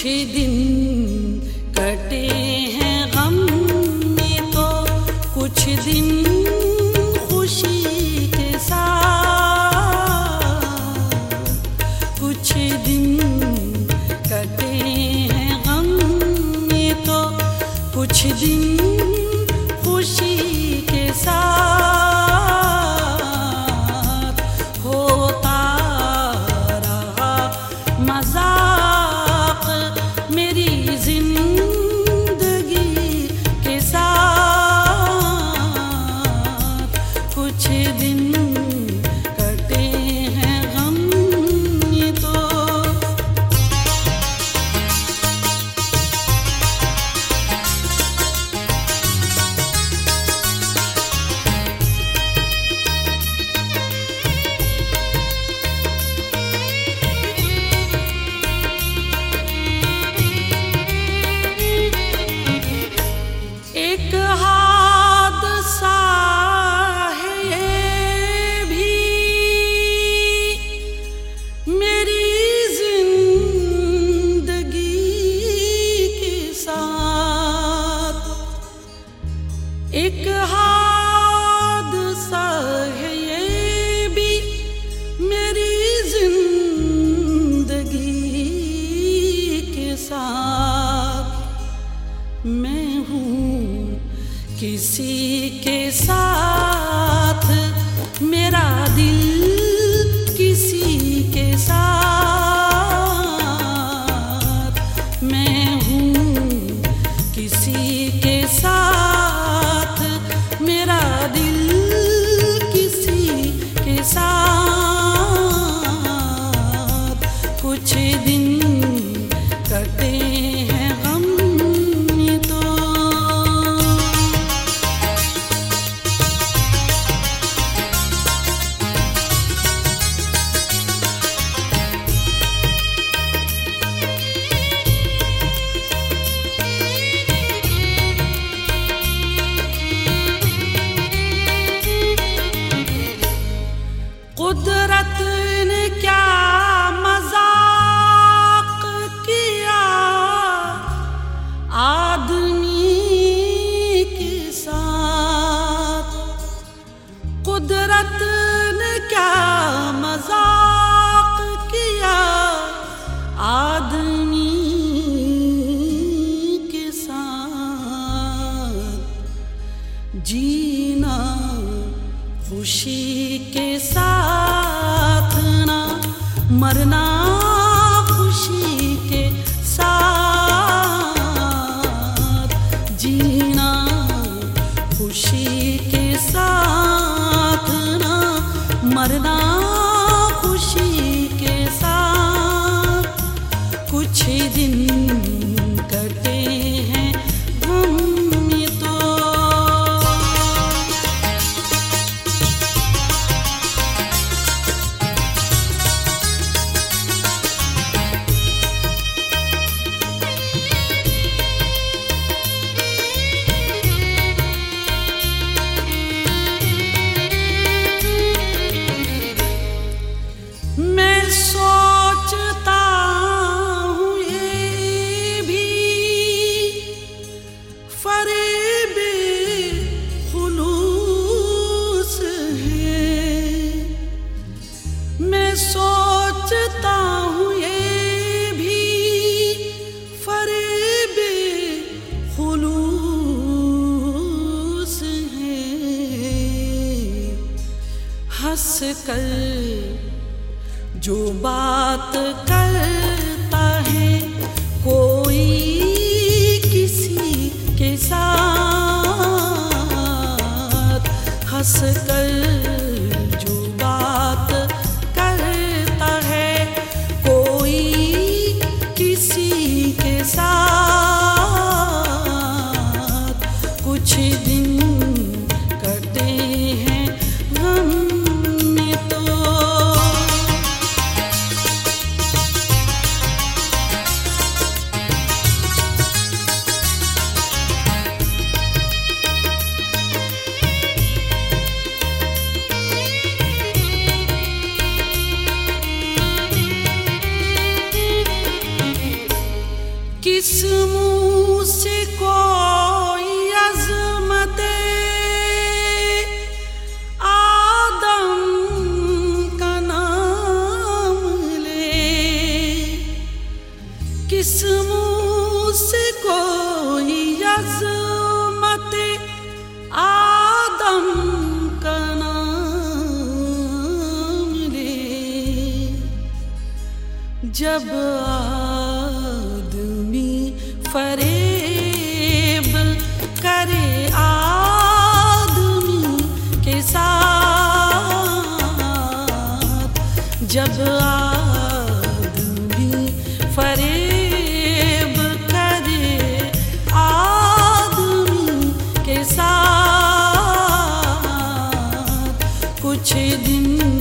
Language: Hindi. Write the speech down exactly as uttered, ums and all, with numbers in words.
दिन कटे हैं गम में तो कुछ दिन खुशी के साथ, कुछ दिन कटे हैं गम में तो कुछ दिन खुशी के साथ होता रहा मजाक मेरी जिंदगी के साथ, कुछ दिन कटे हैं गम में तो। एक हादसा है ये भी मेरी जिंदगी के साथ, एक हादसा है ये भी मेरी जिंदगी के साथ। मैं हूँ किसी के साथ, मेरा दिल किसी के साथ, मैं हूँ किसी के साथ, मेरा दिल किसी के साथ, कुछ दिन कटे हैं गम में तो। कुदरत ने क्या मजाक किया आदमी के साथ, कुदरत ने क्या मजाक किया आदमी के साथ। जीना खुशी के साथ ना मरना खुशी के साथ, जीना खुशी के साथ ना मरना खुशी के साथ, कुछ दिन कटे हैं गम में तो। मैं सोचता हूँ ये भी फरेबे खुलूस है, मैं सोचता हूँ ये भी फरेबे खुलूस है। हंस कर जो बात करता है कोई किसी के साथ, हंस कर जो बात करता है कोई किसी के साथ, कुछ दिन कटे हैं गम में तो। किस मुंह से कोई अज़मते आदम का नाम ले, किस मुंह से कोई अज़मते आदम का नाम ले। जब आदमी फरेब करे आदमी के साथ, जब आदमी फरेब करे आदमी के साथ, कुछ दिन